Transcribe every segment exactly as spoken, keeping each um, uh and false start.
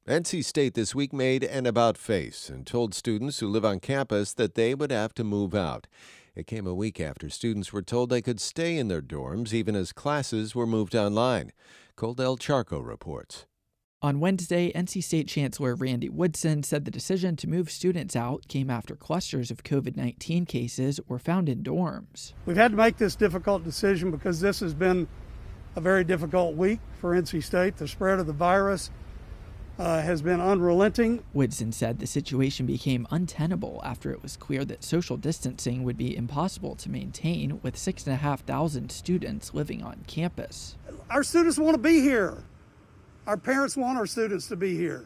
N C State this week made an about-face and told students who live on campus that they would have to move out. It came a week after students were told they could stay in their dorms even as classes were moved online. Coldell Charco reports. On Wednesday, N C State Chancellor Randy Woodson said the decision to move students out came after clusters of covid nineteen cases were found in dorms. We've had to make this difficult decision because this has been a very difficult week for N C State. The spread of the virus uh, has been unrelenting. Woodson said the situation became untenable after it was clear that social distancing would be impossible to maintain with six and a half thousand students living on campus. Our students want to be here. Our parents want our students to be here.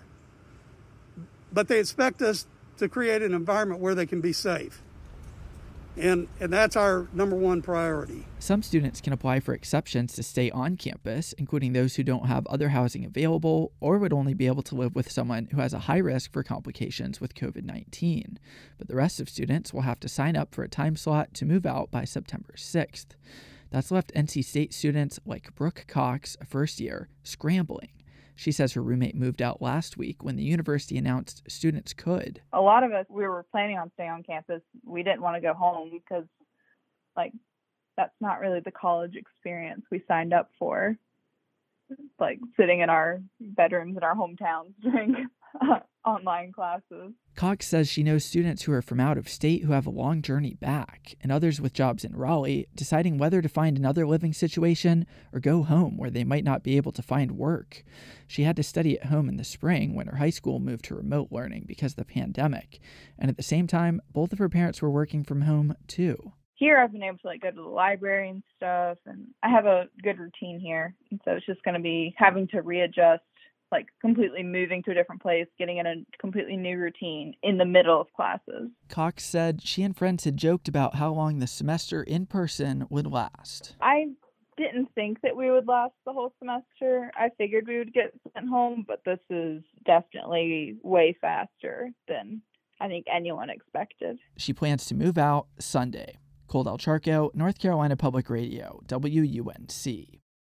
But they expect us to create an environment where they can be safe. And, and that's our number one priority. Some students can apply for exceptions to stay on campus, including those who don't have other housing available or would only be able to live with someone who has a high risk for complications with covid nineteen. But the rest of students will have to sign up for a time slot to move out by September sixth. That's left N C State students like Brooke Cox, a first year, scrambling. She says her roommate moved out last week when the university announced students could. A lot of us, we were planning on staying on campus. We didn't want to go home because, like, that's not really the college experience we signed up for. Like, sitting in our bedrooms in our hometowns during online classes. Cox says she knows students who are from out of state who have a long journey back, and others with jobs in Raleigh deciding whether to find another living situation or go home where they might not be able to find work. She had to study at home in the spring when her high school moved to remote learning because of the pandemic, and at the same time, both of her parents were working from home too. Here I've been able to like go to the library and stuff, and I have a good routine here, and so it's just going to be having to readjust, like completely moving to a different place, getting in a completely new routine in the middle of classes. Cox said she and friends had joked about how long the semester in person would last. I didn't think that we would last the whole semester. I figured we would get sent home, but this is definitely way faster than I think anyone expected. She plans to move out Sunday. Coldell Charco, North Carolina Public Radio, W U N C.